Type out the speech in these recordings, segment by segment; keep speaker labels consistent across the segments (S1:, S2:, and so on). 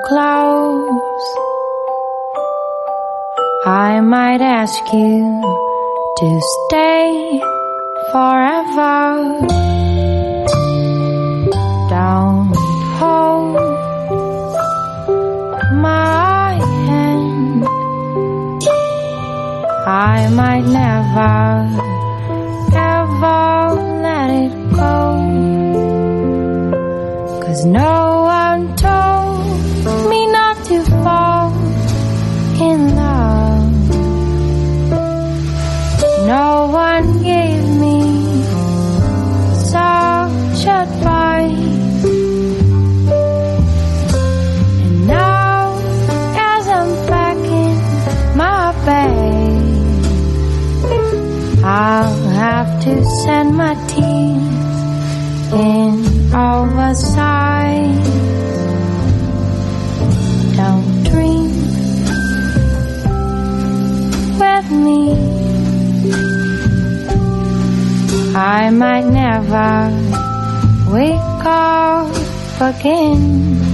S1: close, I might ask you to stay forever. Don't hold my hand, I might never ever let it go, 'cause no one told me not to fall in love. No one gave me such advice. And now as I'm packing my bag, I'll have to send my tears in oversight. Don't dream with me, I might never wake up again.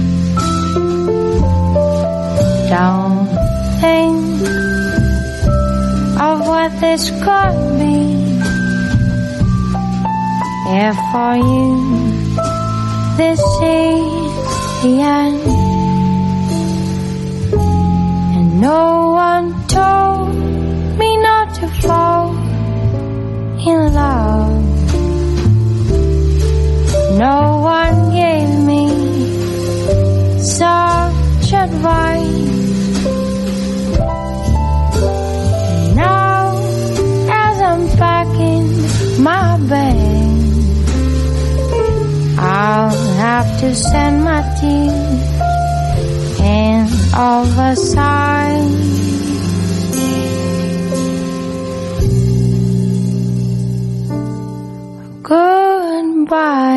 S1: Don't think of what this could be. If for you this is the end, and no one told me not to fall in love. No one gave me such advice. Now as I'm packing my bag, I'll have to send my tears in oversight. Goodbye.